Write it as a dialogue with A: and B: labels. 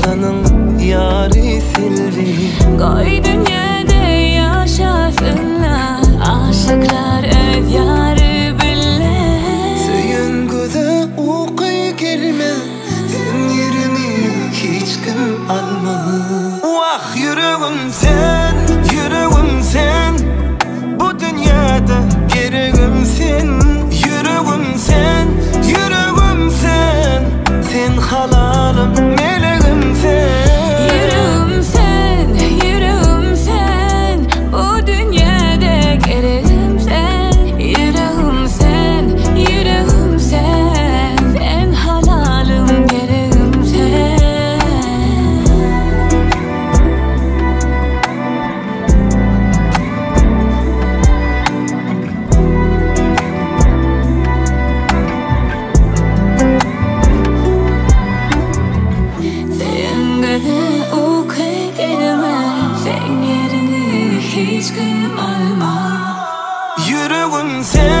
A: insanın yari sildi.
B: Koy dünyada yaşasınlar aşıklar öz yarı bile.
A: Söyün göze okuy gelme, sen yerimi hiç kim alma. Vah yüreğim sen, yüreğim sen, bu dünyada gereğim sen. Yüreğim sen, yüreğim sen, sen halalım meleğim sen.
B: Yüreğim sen, yüreğim sen, bu dünyada gereğim sen. Yüreğim sen, yüreğim sen, sen halalım gereğim sen. Sen göze okuy gelme, sen yerini hiç kim almaz.
A: Yüreğim sen,